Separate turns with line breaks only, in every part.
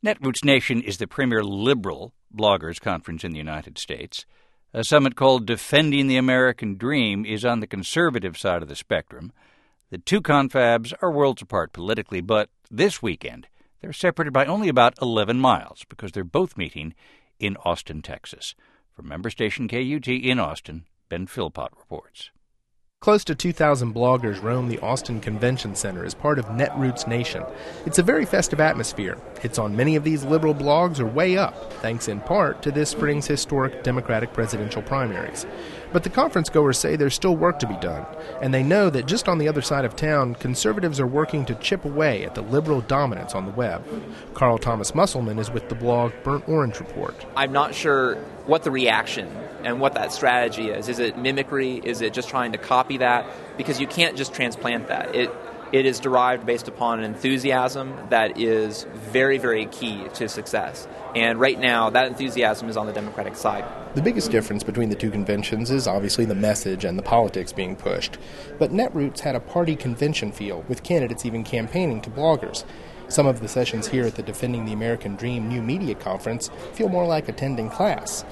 Netroots Nation is the premier liberal bloggers conference in the United States. A summit called Defending the American Dream is on the conservative side of the spectrum. The two confabs are worlds apart politically, but this weekend they're separated by only about 11 miles because they're both meeting in Austin, Texas. From member station KUT in Austin, Ben Philpott reports.
Close to 2,000 bloggers roam the Austin Convention Center as part of Netroots Nation. It's a very festive atmosphere. Hits on many of these liberal blogs are way up, thanks in part to this spring's historic Democratic presidential primaries. But the conference goers say there's still work to be done, and they know that just on the other side of town, conservatives are working to chip away at the liberal dominance on the web. Carl Thomas Musselman is with the blog Burnt Orange Report.
I'm not sure what the reaction and what that strategy is. Is it mimicry? Is it just trying to copy that? Because you can't just transplant that. It is derived based upon an enthusiasm that is very, very key to success. And right now, that enthusiasm is on the Democratic side.
The biggest difference between the two conventions is obviously the message and the politics being pushed. But Netroots had a party convention feel, with candidates even campaigning to bloggers. Some of the sessions here at the Defending the American Dream New Media Conference feel more like attending class.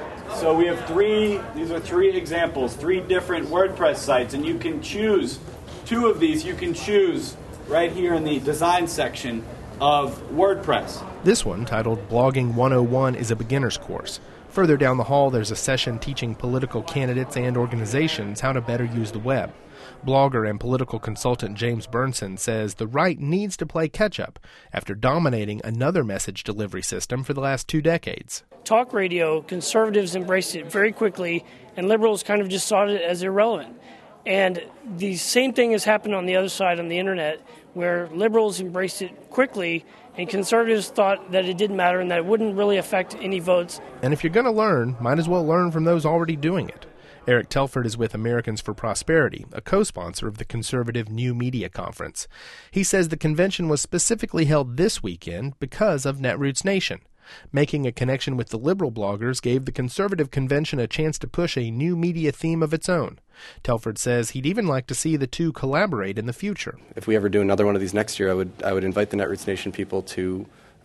So we have these are three examples, three different WordPress sites, and you can choose two of these. You can choose right here in the design section of WordPress.
This one, titled Blogging 101, is a beginner's course. Further down the hall, there's a session teaching political candidates and organizations how to better use the web. Blogger and political consultant James Bernsen says the right needs to play catch-up after dominating another message delivery system for the last 2 decades.
Talk radio, conservatives embraced it very quickly, and liberals kind of just saw it as irrelevant. And the same thing has happened on the other side on the internet, where liberals embraced it quickly, and conservatives thought that it didn't matter and that it wouldn't really affect any votes.
And if you're going to learn, might as well learn from those already doing it. Eric Telford is with Americans for Prosperity, a co-sponsor of the conservative New Media Conference. He says the convention was specifically held this weekend because of Netroots Nation. Making a connection with the liberal bloggers gave the conservative convention a chance to push a new media theme of its own. Telford says he'd even like to see the two collaborate in the future.
If we ever do another one of these next year, I would invite the Netroots Nation people to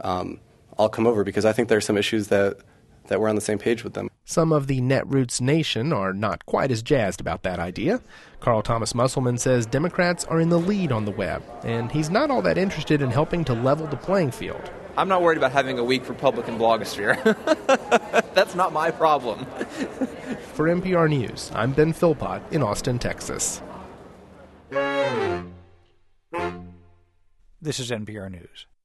all come over, because I think there are some issues that we're on the same page with them.
Some of the Netroots Nation are not quite as jazzed about that idea. Carl Thomas Musselman says Democrats are in the lead on the web, and he's not all that interested in helping to level the playing field.
I'm not worried about having a weak Republican blogosphere. That's not my problem.
For NPR News, I'm Ben Philpott in Austin, Texas.
This is NPR News.